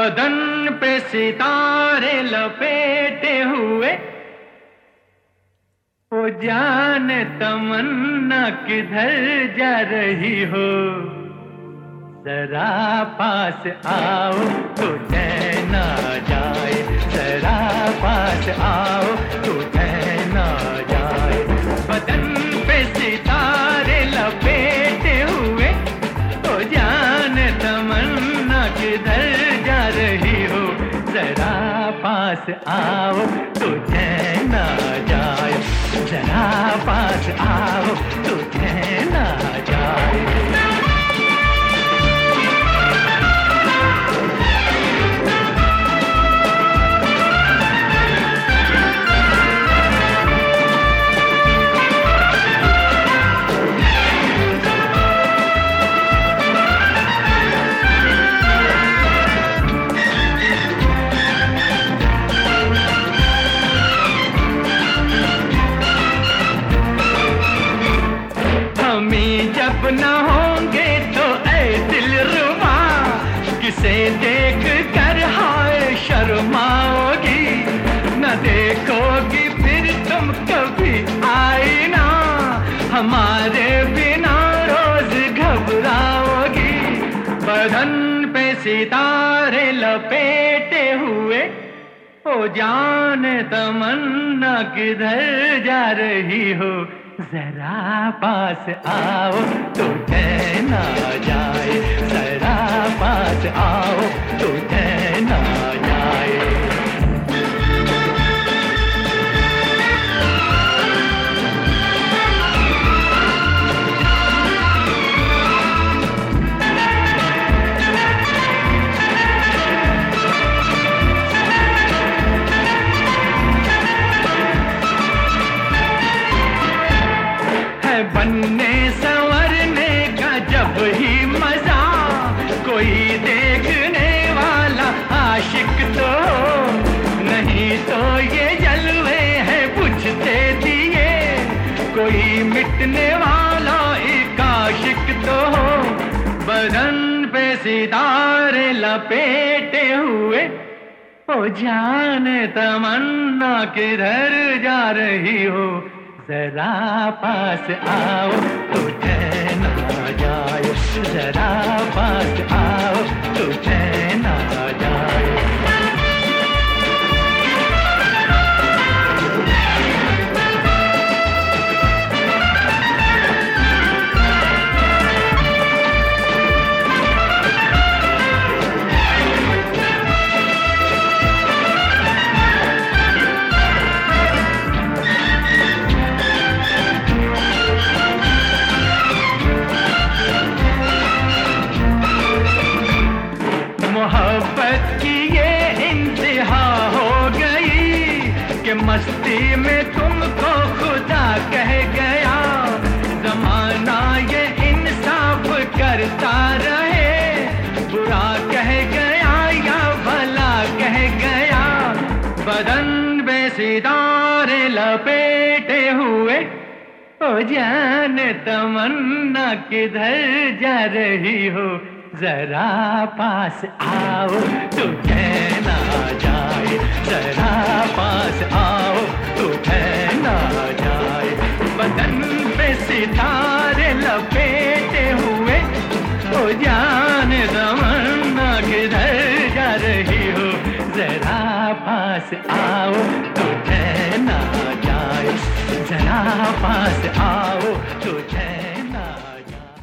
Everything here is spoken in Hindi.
बदन पे सितारे लपेटे हुए, ओ जान तमन्ना किधर जा रही हो, जरा पास आओ तो चैन आ जाए, जरा पास आओ तो चैन आ जाए। बदन पे सितारे लपेटे हुए, ओ जान तमन्ना किधर जा रही हो, जरा पास आओ तो चैन आ जाए, जरा पास आओ तो चैन आ जाए। जब न होंगे तो ऐ दिलरुबा, किसे देख कर हाय शर्माओगी, न देखोगी फिर तुम कभी आईना, हमारे बिना रोज घबराओगी। बदन पे सितारे लपेटे हुए, ओ जान तमन्ना किधर जा रही हो, जरा पास आओ तो चैन आ जाए, जरा पास आओ तो चैन आ जाए। बनने संवरने का जब ही मजा, कोई देखने वाला आशिक तो नहीं, तो ये जलवे हैं बुझते दिए, कोई मिटने वाला एक आशिक तो हो। बदन पे सितारे लपेटे हुए, ओ जान तमन्ना किधर जा रही हो, जरा पास आओ तो चैन आ जाए, जरा पास आओ तो चैन आ जाए। मोहब्बत की ये इंतहा हो गई कि मस्ती में तुमको खुदा कह गया, जमाना ये इंसाफ करता रहे, बुरा कह गया या भला कह गया। बदन पे सितारे लपेटे हुए, ओ जान तमन्ना किधर जा रही हो, जरा पास आओ तो चैन आ जाए, जरा पास आओ तो चैन आ जाए। बदन पे सितारे लपेटे हुए, ओ जान तमन्ना किधर जा रही हो, जरा पास आओ तो चैन आ जाए, जरा पास आओ तो चैन